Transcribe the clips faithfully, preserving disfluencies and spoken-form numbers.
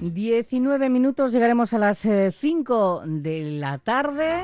diecinueve minutos, llegaremos a las eh, cinco de la tarde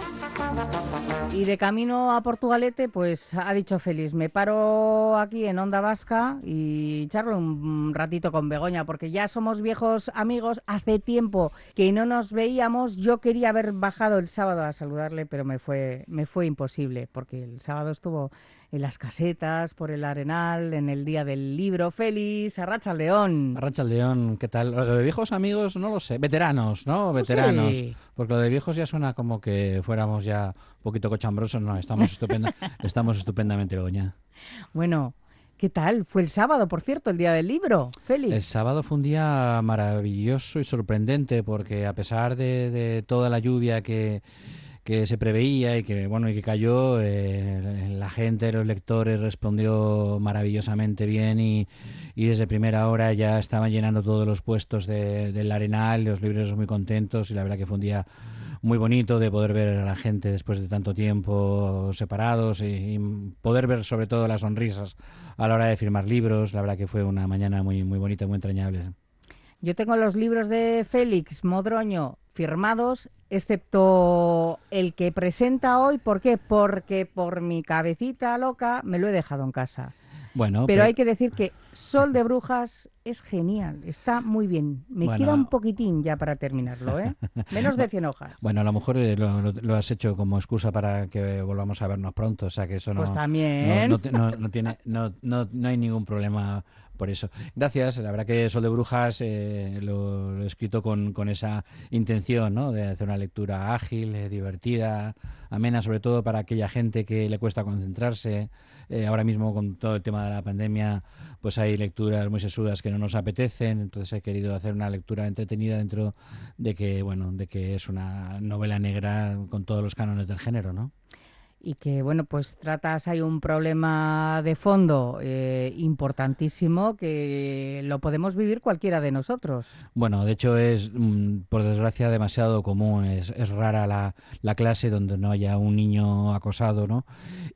y de camino a Portugalete, pues ha dicho Félix, me paro aquí en Onda Vasca y charlo un ratito con Begoña, porque ya somos viejos amigos, hace tiempo que no nos veíamos. Yo quería haber bajado el sábado a saludarle, pero me fue, me fue imposible, porque el sábado estuvo en las casetas, por el Arenal, en el Día del Libro. Félix, Arratsaldeón. Arratsaldeón, ¿qué tal? Lo de viejos amigos, no lo sé. Veteranos, ¿no? Pues Veteranos. sí. Porque lo de viejos ya suena como que fuéramos ya un poquito cochambrosos. No, estamos, estupenda, estamos estupendamente, Begoña. Bueno, ¿qué tal? Fue el sábado, por cierto, el Día del Libro, El Félix. sábado fue un día maravilloso y sorprendente porque a pesar de, de toda la lluvia que, que se preveía y que bueno y que cayó, eh, la gente, los lectores respondió maravillosamente bien y, y desde primera hora ya estaban llenando todos los puestos de, del Arenal, los libreros muy contentos y la verdad que fue un día muy bonito de poder ver a la gente después de tanto tiempo separados y, y poder ver sobre todo las sonrisas a la hora de firmar libros. La verdad que fue una mañana muy, muy bonita, muy entrañable. Yo tengo los libros de Félix Modroño firmados, excepto el que presenta hoy. ¿Por qué? Porque por mi cabecita loca me lo he dejado en casa. Bueno, Pero pero hay que decir que Sol de Brujas es genial, está muy bien. Me queda un bueno, poquitín ya para terminarlo, ¿eh? Menos de cien hojas. bueno, a lo mejor eh, lo, lo- lo has hecho como excusa para que volvamos a vernos pronto, o sea que eso Pues no, no, también. no, te- no- no tiene, no, no, no hay ningún problema por eso. Gracias, la verdad que Sol de Brujas eh, lo, lo he escrito con, con esa intención, ¿no? De hacer una lectura ágil, eh, divertida, amena, sobre todo para aquella gente que le cuesta concentrarse. Eh, ahora mismo con todo el tema de la pandemia, pues hay lecturas muy sesudas que no nos apetecen, entonces he querido hacer una lectura entretenida dentro de que, bueno, de que es una novela negra con todos los cánones del género, ¿no? Y que, bueno, pues tratas, hay un problema de fondo eh, importantísimo que lo podemos vivir cualquiera de nosotros. Bueno, de hecho es, mm, por desgracia, demasiado común. Es, es rara la, la clase donde no haya un niño acosado, ¿no?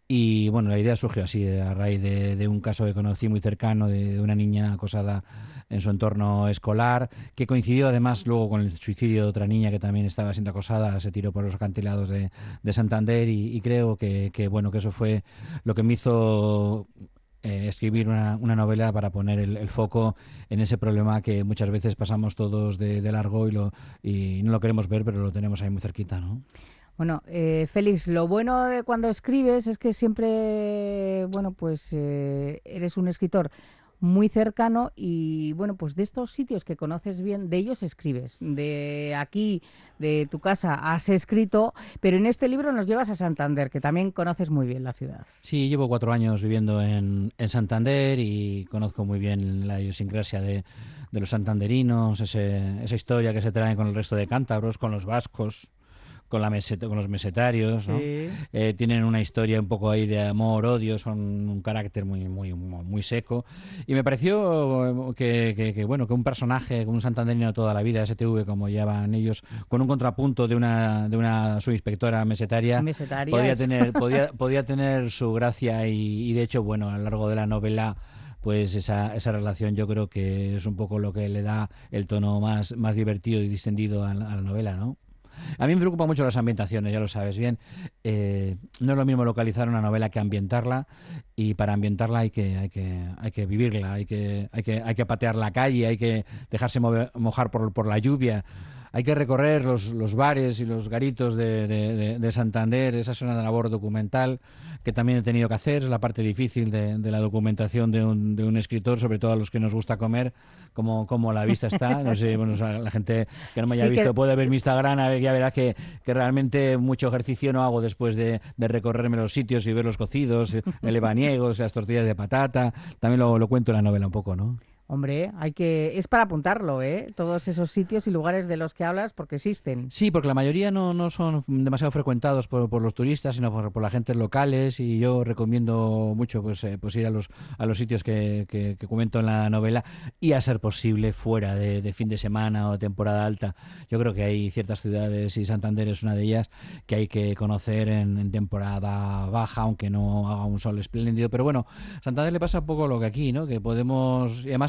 Y bueno, la idea surgió así, a raíz de, de un caso que conocí muy cercano de, de una niña acosada en su entorno escolar, que coincidió además luego con el suicidio de otra niña que también estaba siendo acosada, se tiró por los acantilados de, de Santander y, y creo que, que, bueno, que eso fue lo que me hizo eh, escribir una, una novela para poner el, el foco en ese problema que muchas veces pasamos todos de, de largo y, lo, y no lo queremos ver, pero lo tenemos ahí muy cerquita, ¿no? Bueno, eh, Félix, lo bueno de cuando escribes es que siempre, bueno, pues eh, eres un escritor muy cercano y, bueno, pues de estos sitios que conoces bien, de ellos escribes. De aquí, de tu casa, has escrito, pero en este libro nos llevas a Santander, que también conoces muy bien la ciudad. Sí, llevo cuatro años viviendo en, en Santander y conozco muy bien la idiosincrasia de, de los santanderinos, ese, esa historia que se trae con el resto de cántabros, con los vascos, con, la meseta, con los mesetarios, ¿no? Sí. Eh, tienen una historia un poco ahí de amor, odio, son un carácter muy, muy, muy seco. Y me pareció que, que, que, bueno, que un personaje, un santanderino de toda la vida, S T V, como llaman ellos, con un contrapunto de una, de una subinspectora mesetaria, Mesetaria podía es... tener, podía, podía tener su gracia y, y de hecho, bueno, a lo largo de la novela pues esa, esa relación yo creo que es un poco lo que le da el tono más, más divertido y distendido a, la- a la novela, ¿no? A mí me preocupan mucho las ambientaciones, ya lo sabes bien. Eh, no es lo mismo localizar una novela que ambientarla y para ambientarla hay que, hay que, hay que vivirla, hay que, hay, que, hay que patear la calle, hay que dejarse mover, mojar por, por la lluvia. Hay que recorrer los, los bares y los garitos de, de, de, de Santander. Esa es una labor documental que también he tenido que hacer. Es la parte difícil de, de la documentación de un, de un escritor, sobre todo a los que nos gusta comer, como, como la vista está. No sé, bueno, la gente que no me haya Sí que visto puede ver mi Instagram, a ver, ya verás que, que realmente mucho ejercicio no hago después de, de recorrerme los sitios y ver los cocidos, el ebaniegos, las tortillas de patata. También lo, lo cuento en la novela un poco, ¿no? Hombre, hay que, es para apuntarlo, ¿eh? Todos esos sitios y lugares de los que hablas, porque existen. Sí, porque la mayoría no, no son demasiado frecuentados por, por los turistas, sino por, por las gentes locales y yo recomiendo mucho pues, eh, pues ir a los, a los sitios que, que, que comento en la novela y a ser posible fuera de, de fin de semana o temporada alta. Yo creo que hay ciertas ciudades y Santander es una de ellas que hay que conocer en, en temporada baja, aunque no haga un sol espléndido. Pero bueno, a Santander le pasa un poco lo que aquí, ¿no? Que podemos, y además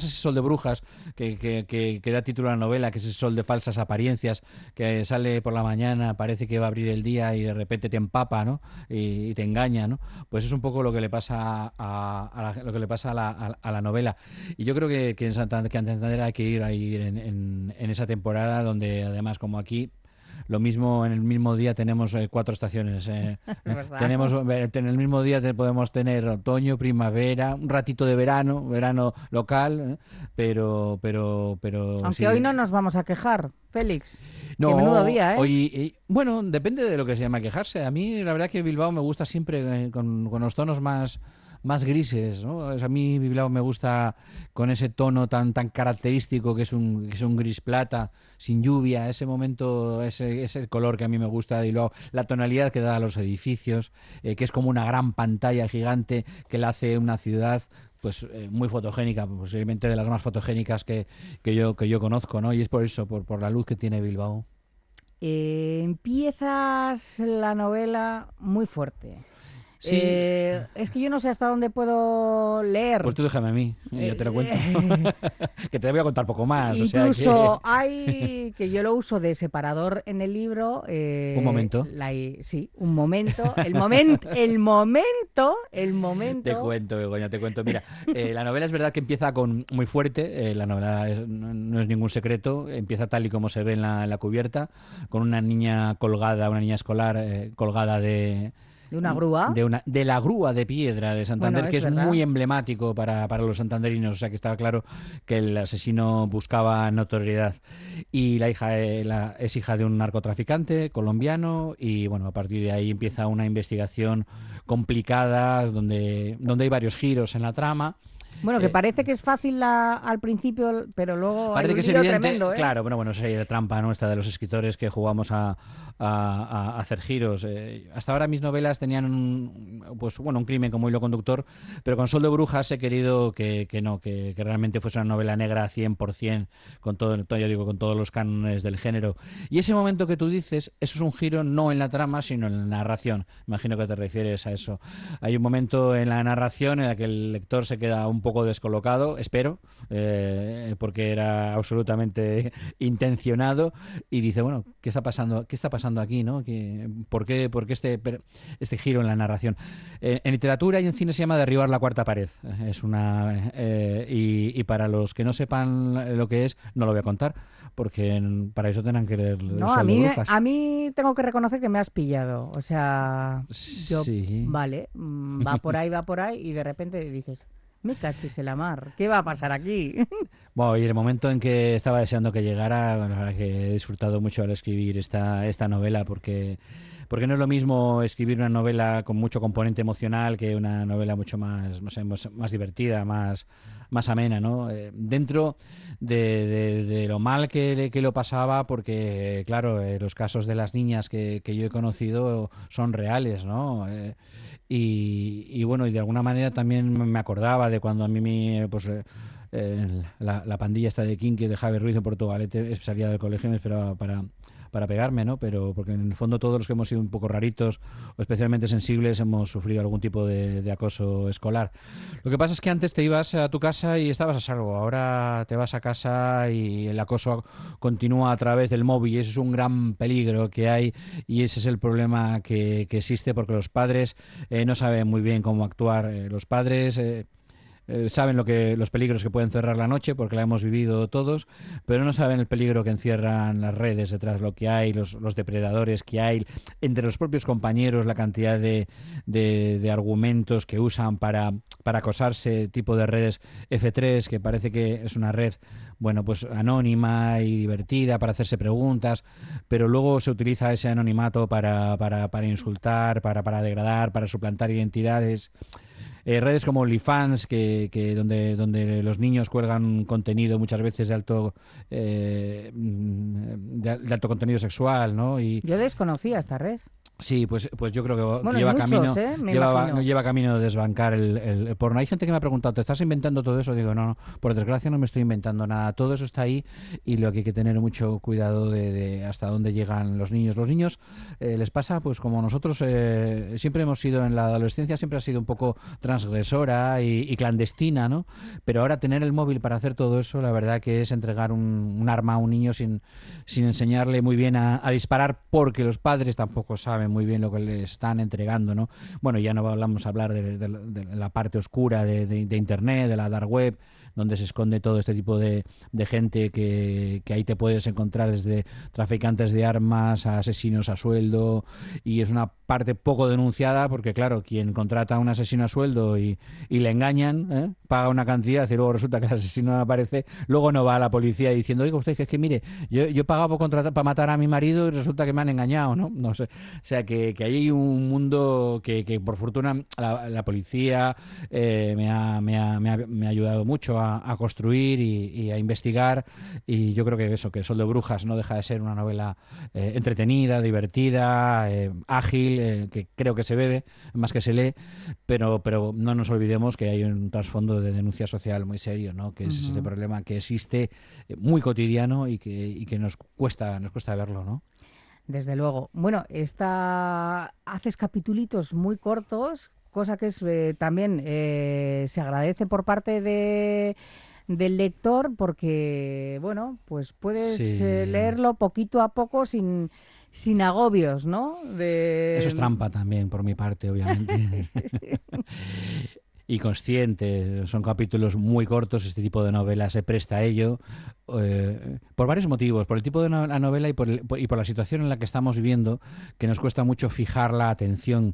ese sol de brujas que, que, que, que da título a la novela, que es ese sol de falsas apariencias, que sale por la mañana, parece que va a abrir el día y de repente te empapa, ¿no? Y, y te engaña, ¿no? Pues es un poco lo que le pasa a, a la, lo que le pasa a la, a, a la novela. Y yo creo que, que en Santander, que en Santander hay que ir a ir en, en, en esa temporada donde además como aquí lo mismo en el mismo día tenemos eh, cuatro estaciones. Eh. tenemos en el mismo día te, podemos tener otoño, primavera, un ratito de verano, verano local, eh, pero pero pero aunque sí. Hoy no nos vamos a quejar, Félix. No, qué menudo día, ¿eh? Hoy, eh, bueno, depende de lo que se llama quejarse. A mí la verdad que Bilbao me gusta siempre eh, con, con los tonos más más grises, ¿no? O sea, a mí Bilbao me gusta con ese tono tan tan característico que es un que es un gris plata, sin lluvia, ese momento, ese ese color que a mí me gusta de Bilbao, la tonalidad que da a los edificios, eh, que es como una gran pantalla gigante que la hace una ciudad pues eh, muy fotogénica, posiblemente de las más fotogénicas que, que yo que yo conozco, ¿no? Y es por eso, por, por la luz que tiene Bilbao. Eh, empiezas la novela muy fuerte. Sí. Eh, es que yo no sé hasta dónde puedo leer. Pues tú déjame a mí, y yo te lo cuento. Eh, que te voy a contar poco más. Incluso o sea que... hay que yo lo uso de separador en el libro. Eh, un momento. La, sí, un momento. El momento, el momento, el momento. Te cuento, Begoña, te cuento. Mira, eh, la novela es verdad que empieza con muy fuerte. Eh, la novela es, no, no es ningún secreto. Empieza tal y como se ve en la, en la cubierta, con una niña colgada, una niña escolar eh, colgada de ¿De una grúa? De, una, de la grúa de piedra de Santander, bueno, es que es verdad. Muy emblemático para, para los santanderinos, o sea que estaba claro que el asesino buscaba notoriedad. Y la hija eh, la, es hija de un narcotraficante colombiano y bueno, a partir de ahí empieza una investigación complicada donde, donde hay varios giros en la trama. Bueno, que parece que es fácil la, al principio, pero luego parece hay un que es lío evidente, tremendo, ¿eh? Claro, bueno, bueno, esa es la trampa nuestra de los escritores que jugamos a, a, a hacer giros. Eh, hasta ahora mis novelas tenían un, pues bueno, un crimen como hilo conductor, pero con Sol de Brujas he querido que, que no, que, que realmente fuese una novela negra cien por ciento, con todo, yo digo, con todos los cánones del género. Y ese momento que tú dices, eso es un giro no en la trama, sino en la narración. Imagino que te refieres a eso. Hay un momento en la narración en el que el lector se queda un poco descolocado, espero, eh, porque era absolutamente intencionado y dice, bueno, ¿qué está pasando? ¿Qué está pasando aquí, no? ¿Qué, ¿Por qué, por qué este, este giro en la narración? Eh, en literatura y en cine se llama derribar la cuarta pared. Es una eh, y, y para los que no sepan lo que es, no lo voy a contar, porque para eso tendrán que leer no, Sol a mí, de Brujas. A mí tengo que reconocer que me has pillado. O sea, yo, sí. vale, va por ahí, va por ahí y de repente dices... Me cachis el amar. ¿Qué va a pasar aquí? Bueno, y el momento en que estaba deseando que llegara, bueno, la verdad que he disfrutado mucho al escribir esta, esta novela, porque, porque no es lo mismo escribir una novela con mucho componente emocional que una novela mucho más, no sé, más, más divertida, más, más amena, ¿no? Eh, dentro de, de, de lo mal que, que lo pasaba, porque, claro, eh, los casos de las niñas que, que yo he conocido son reales, ¿no? Eh, y, y bueno, y de alguna manera también me acordaba de cuando a mí me, pues, eh, la, la pandilla esta de Kinky de Javier Ruiz en Portugalete salía del colegio y me esperaba para, para pegarme, ¿no? Pero porque en el fondo todos los que hemos sido un poco raritos o especialmente sensibles hemos sufrido algún tipo de, de acoso escolar. Lo que pasa es que antes te ibas a tu casa y estabas a salvo. Ahora te vas a casa y el acoso continúa a través del móvil y eso es un gran peligro que hay y ese es el problema que, que existe porque los padres eh, no saben muy bien cómo actuar. Eh, los padres... Eh, Eh, saben lo que los peligros que pueden cerrar la noche porque la hemos vivido todos, pero no saben el peligro que encierran las redes detrás, lo que hay, los, los depredadores que hay entre los propios compañeros, la cantidad de, de, de argumentos que usan para, para acosarse, tipo de redes F tres, que parece que es una red, bueno, pues anónima y divertida para hacerse preguntas, pero luego se utiliza ese anonimato para, para, para insultar, para, para degradar, para suplantar identidades. Eh, redes como OnlyFans, que, que donde, donde los niños cuelgan contenido muchas veces de alto eh, de, de alto contenido sexual, ¿no? Y yo desconocía esta red. Sí, pues, pues yo creo que bueno, lleva, muchos, camino, ¿eh? lleva, lleva camino de desbancar el, el, el porno. Hay gente que me ha preguntado, ¿te estás inventando todo eso? Digo, no, no, por desgracia no me estoy inventando nada. Todo eso está ahí y lo que hay que tener mucho cuidado de, de hasta dónde llegan los niños. Los niños eh, les pasa, pues como nosotros eh, siempre hemos sido en la adolescencia, siempre ha sido un poco transgresor transgresora y, y clandestina, ¿no? Pero ahora tener el móvil para hacer todo eso, la verdad que es entregar un, un arma a un niño sin, sin enseñarle muy bien a, a disparar, porque los padres tampoco saben muy bien lo que le están entregando, ¿no? Bueno, ya no hablamos a hablar de, de, de la parte oscura de, de, de Internet, de la dark web, donde se esconde todo este tipo de, de gente que, que ahí te puedes encontrar desde traficantes de armas a asesinos a sueldo, y es una parte poco denunciada porque, claro, quien contrata a un asesino a sueldo y, y le engañan, ¿eh? Paga una cantidad y luego resulta que el asesino no aparece, luego no va a la policía diciendo, oiga usted, que es que mire, yo, yo he pagado por contratar, para matar a mi marido y resulta que me han engañado, ¿no? No sé. O sea, que, que ahí hay un mundo que, que por fortuna la, la policía eh, me, ha, me, ha, me, ha, me ha ayudado mucho a, a construir y, y a investigar, y yo creo que eso, que Sol de Brujas no deja de ser una novela eh, entretenida, divertida, eh, ágil, eh, que creo que se bebe más que se lee, pero, pero no nos olvidemos que hay un trasfondo de denuncia social muy serio, ¿no? Que es uh-huh. ese problema que existe, eh, muy cotidiano y que, y que nos cuesta, nos cuesta verlo, ¿no? Desde luego. Bueno, esta haces capitulitos muy cortos, cosa que es eh, también eh, se agradece por parte de del lector, porque bueno, pues puedes sí. eh, leerlo poquito a poco sin sin agobios, ¿no? De... Eso es trampa también por mi parte, obviamente. Y consciente, son capítulos muy cortos, este tipo de novela se presta a ello, eh, por varios motivos, por el tipo de no, la novela y por, el, por, y por la situación en la que estamos viviendo, que nos cuesta mucho fijar la atención.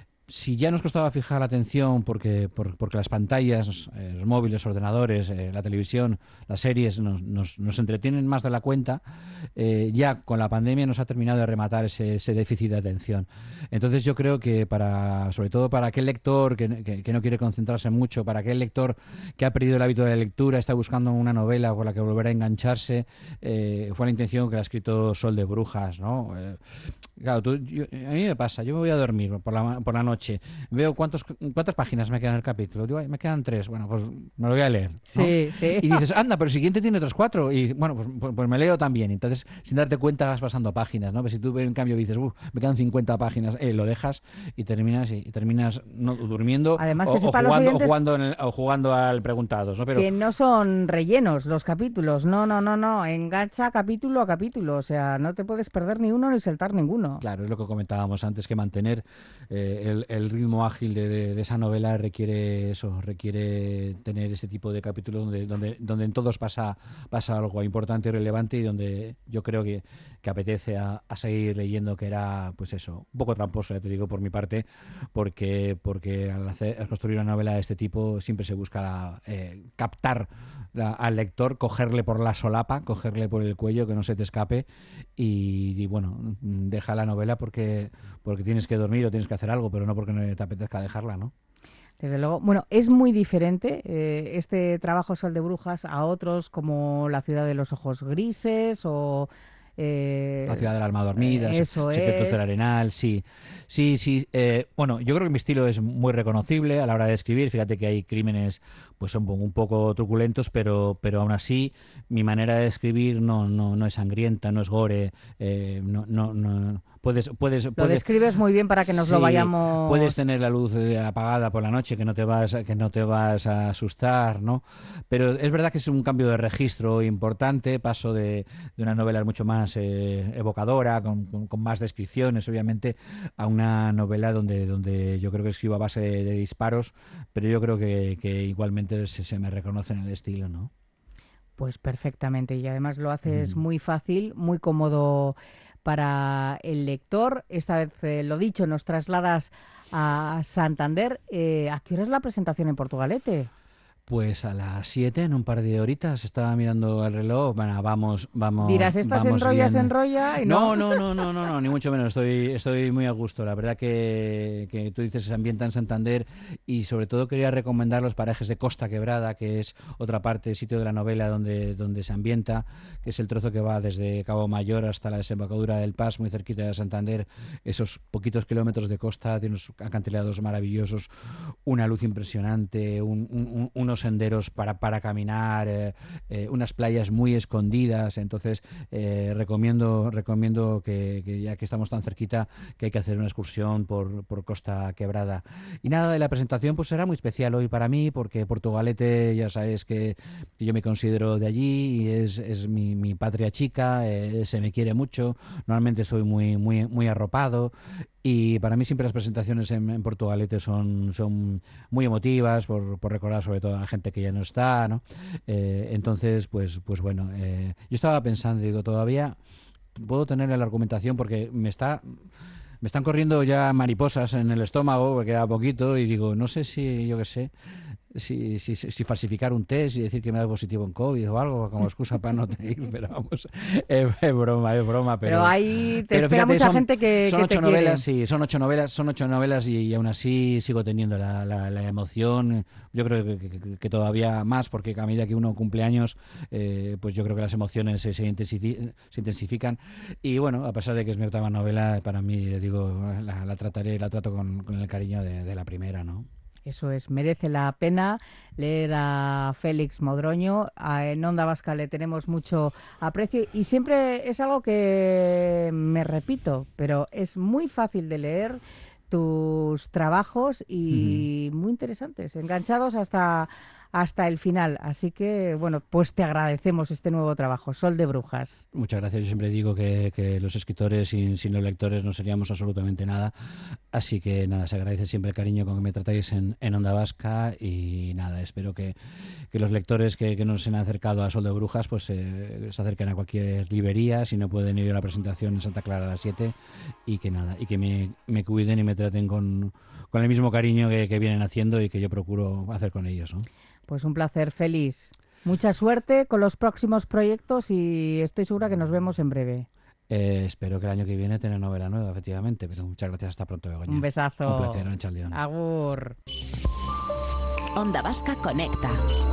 Si ya nos costaba fijar la atención porque, por, porque las pantallas, eh, los móviles, ordenadores, eh, la televisión, las series nos, nos, nos entretienen más de la cuenta, eh, ya con la pandemia nos ha terminado de rematar ese, ese déficit de atención. Entonces yo creo que para, sobre todo para aquel lector que, que, que no quiere concentrarse mucho, para aquel lector que ha perdido el hábito de la lectura, está buscando una novela por la que volver a engancharse, eh, fue la intención que ha escrito Sol de Brujas, ¿no? Eh, claro, tú, yo, a mí me pasa, yo me voy a dormir por la, por la noche, veo cuántos, cuántas páginas me quedan en el capítulo, digo, me quedan tres, bueno, pues me lo voy a leer, ¿no? Sí, sí. Y dices, anda, pero el siguiente tiene otros cuatro, y bueno, pues, pues, pues me leo también. Entonces, sin darte cuenta vas pasando páginas, ¿no? Pero si tú en cambio dices, uff, me quedan cincuenta páginas, eh, lo dejas y terminas y, y terminas no, durmiendo. Además, o, que o, jugando, o, oyentes... jugando en el, o jugando al preguntados, ¿no? Pero... que no son rellenos los capítulos, no, no, no, no, engancha capítulo a capítulo, o sea, no te puedes perder ni uno ni saltar ninguno. Claro, es lo que comentábamos antes, que mantener eh, el, el ritmo ágil de, de, de esa novela requiere eso, requiere tener ese tipo de capítulos donde, donde, donde en todos pasa, pasa algo importante y relevante, y donde yo creo que, que apetece a, a seguir leyendo, que era, pues eso, un poco tramposo, ya te digo por mi parte, porque, porque al, hacer, al construir una novela de este tipo siempre se busca eh, captar la, al lector, cogerle por la solapa, cogerle por el cuello, que no se te escape, y, y bueno, deja la novela porque, porque tienes que dormir o tienes que hacer algo, pero no porque no te apetezca dejarla, ¿no? Desde luego. Bueno, es muy diferente eh, este trabajo Sol de Brujas a otros como La ciudad de los ojos grises o... Eh, La ciudad del alma dormida, eso Secretos es. del Arenal, sí. Sí, sí. Eh, bueno, yo creo que mi estilo es muy reconocible a la hora de escribir. Fíjate que hay crímenes pues son un poco truculentos, pero, pero aún así mi manera de escribir no, no, no es sangrienta, no es gore, eh, no, no, no. Puedes, puedes, lo puedes, describes muy bien para que nos sí, lo vayamos... Puedes tener la luz apagada por la noche, que no te vas, que no te vas a asustar, ¿no? Pero es verdad que es un cambio de registro importante. Paso de, de una novela mucho más eh, evocadora, con, con, con más descripciones, obviamente, a una novela donde, donde yo creo que escribo a base de, de disparos, pero yo creo que, que igualmente se, se me reconoce en el estilo, ¿no? Pues perfectamente, y además lo haces mm. muy fácil, muy cómodo para el lector. Esta vez, eh, lo dicho, nos trasladas a Santander. Eh, ¿A qué hora es la presentación en Portugalete? Pues a las siete, en un par de horitas. Estaba mirando el reloj. Bueno, vamos, vamos. Dirás, estas vamos enrollas, bien. enrolla y no. No, no, no, no, no, no, ni mucho menos. Estoy, estoy muy a gusto. La verdad que, que tú dices se ambienta en Santander, y sobre todo quería recomendar los parajes de Costa Quebrada, que es otra parte, sitio de la novela donde, donde se ambienta, que es el trozo que va desde Cabo Mayor hasta la desembocadura del Pas, muy cerquita de Santander. Esos poquitos kilómetros de costa, tiene unos acantilados maravillosos, una luz impresionante, un, un, un unos senderos para, para caminar, eh, eh, unas playas muy escondidas. Entonces eh, recomiendo recomiendo que, que ya que estamos tan cerquita, que hay que hacer una excursión por, por Costa Quebrada. Y nada, de la presentación pues será muy especial hoy para mí, porque Portugalete ya sabes que yo me considero de allí y es, es mi, mi patria chica, eh, se me quiere mucho, normalmente estoy muy, muy, muy arropado. Y para mí siempre las presentaciones en, en Portugalete son, son muy emotivas por, por recordar sobre todo a la gente que ya no está, ¿no? Eh, entonces, pues, pues bueno, eh, yo estaba pensando, digo, todavía puedo tener la argumentación porque me está... Me están corriendo ya mariposas en el estómago, me queda poquito, y digo, no sé si, yo qué sé, si, si, si falsificar un test y decir que me da positivo en COVID o algo como excusa para no ir, pero vamos, es, es broma, es broma. Pero, pero ahí te pero espera fíjate, mucha son, gente que, son que ocho te novelas, quiere. sí, son ocho novelas, son ocho novelas y, y aún así sigo teniendo la, la, la emoción. Yo creo que, que, que todavía más, porque a medida que uno cumple años, eh, pues yo creo que las emociones se, se, intensifican, se intensifican. Y bueno, a pesar de que es mi octava novela, para mí, digo, la, la trataré, la trato con, con el cariño de, de la primera, ¿no? Eso es, merece la pena leer a Félix Modroño. A, en Onda Vasca le tenemos mucho aprecio y siempre es algo que me repito, pero es muy fácil de leer tus trabajos y uh-huh. muy interesantes, enganchados hasta, hasta el final. Así que, bueno, pues te agradecemos este nuevo trabajo, Sol de Brujas. Muchas gracias. Yo siempre digo que, que los escritores sin, sin los lectores no seríamos absolutamente nada. Así que nada, se agradece siempre el cariño con que me tratáis en, en Onda Vasca y nada, espero que, que los lectores que, que nos han acercado a Sol de Brujas pues eh, se acerquen a cualquier librería, si no pueden ir a la presentación en Santa Clara a las siete y que nada, y que me, me cuiden y me traten con, con el mismo cariño que, que vienen haciendo y que yo procuro hacer con ellos, ¿no? Pues un placer, Félix. Mucha suerte con los próximos proyectos y estoy segura que nos vemos en breve. Eh, espero que el año que viene tener novela nueva, efectivamente, pero muchas gracias, hasta pronto, Begoña. Un besazo. Un placer, Ancha León. Agur. Onda Vasca Conecta.